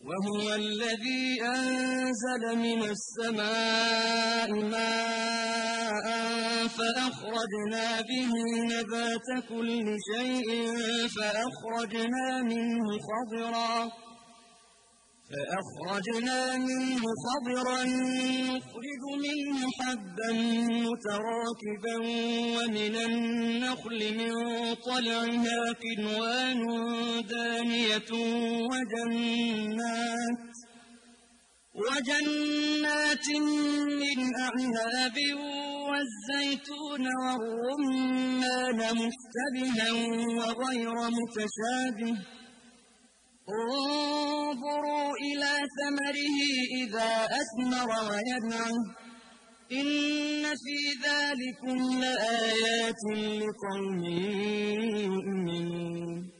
وهو الذي أنزل من السماء ماء فأخرجنا به نبات كل شيء فأخرجنا منه خضرا نخرج منه حبا متراكبا ومن النخل من طلعها كنوان دانية وجنات من أعناب والزيتون والرمان مشتبها وغير متشابه انظروا إلى ثمره إذا أثمر وينعه إن في ذلكم لآيات لقوم يؤمنون